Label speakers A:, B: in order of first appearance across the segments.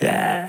A: Yeah.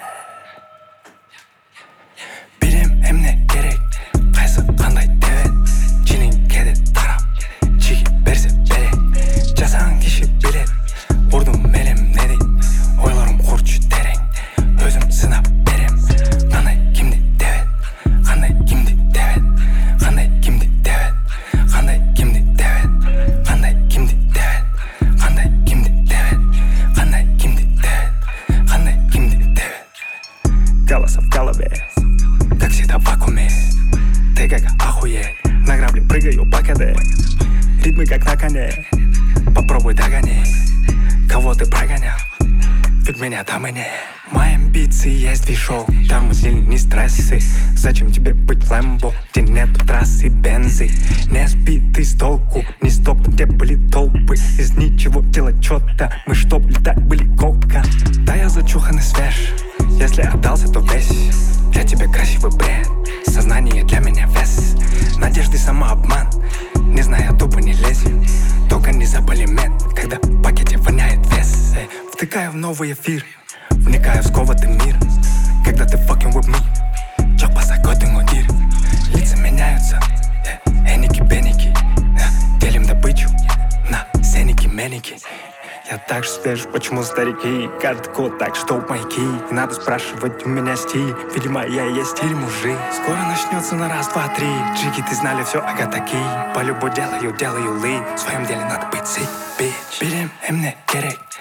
A: Bilem emne gerek, qaysi qanday devet. Jining kedi tarab, chigi berse bere. Jasan kishi bilet, urdum melem ne deyt. Oylarım kurçu tereng, özüm sınap berem. Qanday kimdi devet, qanday kimdi devet. Qanday kimdi devet, qanday kimdi devet. Qanday kimdi devet, qanday kimdi devet. Qanday kimdi devet, qanday kimdi devet. Голоса в голове, как всегда в вакууме. Ты как охуеть, на грабли прыгаю по КД. Ритмы как на коне, попробуй догони. Кого ты прогонял, ведь меня там и нет. Мои амбиции есть движок, там не стрессы. Зачем тебе быть в Лэмбо, где нету трассы бензы? Не сбитый с толку, не стоп, где были толпы. Из ничего делать что-то, мы чтоб летать были кока. Да я зачуханный свеж, если отдался, то весь. Для тебя красивый бред, сознание для меня вес. Надежды самообман, не знаю, тупо не лезем. Только не забыли мед, когда в пакете воняет вес. Втыкаю в новый эфир, вникаю в сковатый мир. Когда ты fucking with me, чё по закоту мудир. Лица меняются, эники-беники. Делим добычу на сеники-меники. Я так же свеж, почему старики? Каждый год так, что в маяки. Не надо спрашивать, у меня стиль. Видимо, я и есть стиль мужик. Скоро начнется на раз, два, три. Джиги, ты знали все, ага, такие. По любому делаю ли. В своем деле надо быть сик, бич. Билем эмне керек,